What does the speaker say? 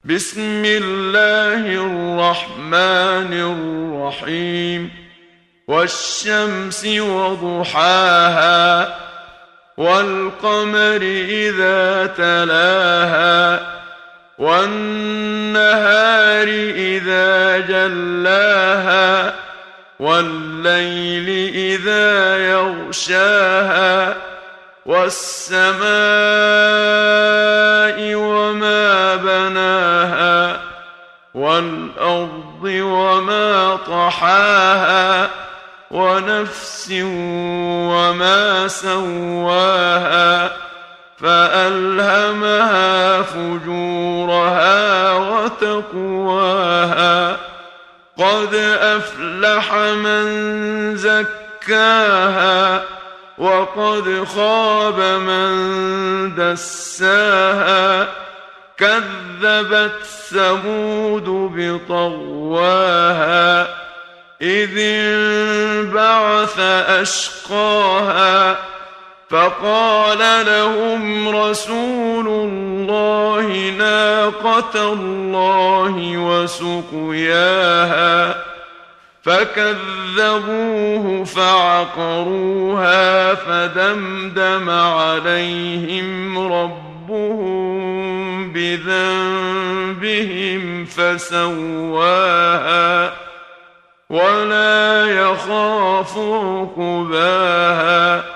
بسم الله الرحمن الرحيم. والشمس وضحاها والقمر إذا تلاها والنهار إذا جلاها والليل إذا يغشاها والسماء وما بناها والأرض وما طحاها ونفس وما سواها فألهمها فجورها وتقواها. قد أفلح من زكاها وقد خاب من دساها. كذبت ثمود بطغواها إذ انبعث أشقاها فقال لهم رسول الله ناقة الله وسقياها فكذبوه فعقروها فدمدم عليهم ربهم بذنبهم فسواها ولا يخاف عقباها.